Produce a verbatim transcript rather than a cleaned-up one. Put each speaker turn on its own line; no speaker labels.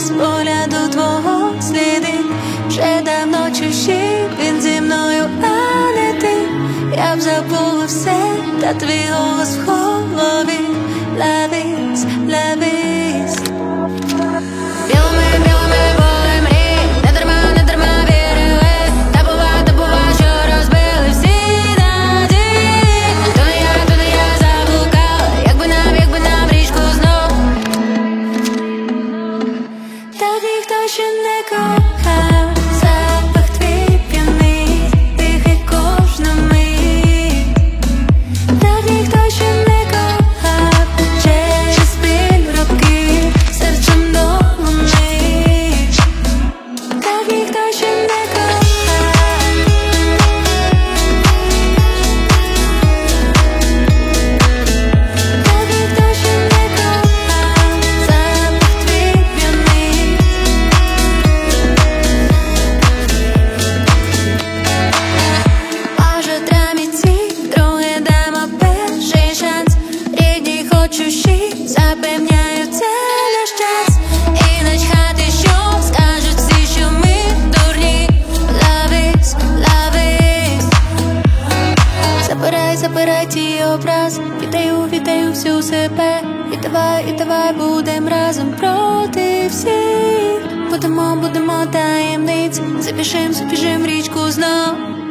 з погляду твого сліди. Вже давно чужі, він зі мною, а не ти. Я б забула все, та твій голос в голові. Love is, love is. Білими, білими були мрії, не дарма, не дарма вірили. Та бува, та бува, що розбили всі надії. То не я, то не я заблукала, якби нам, якби нам річку знов. Так ніхто ще не кохав. Запах твій п'яний, дихай кожна мить. Так ніхто ще не кохав. Через біль роки серцем долонить. Так ніхто ще не кохав. Так ніхто ще не кохав. Запах твій п'яний. Може, траміці, друге дамо перший шанс. Рідні хочущі, запевняю, це наш час. І начхати, що скажуть всі, що ми дурні. Love is, love is. Забирай, забирай ті образ. Віддаю, віддаю всю себе. І давай, і давай будем разом проти всіх. Будемо, будемо таємниць. Запішем, запішем річку знов.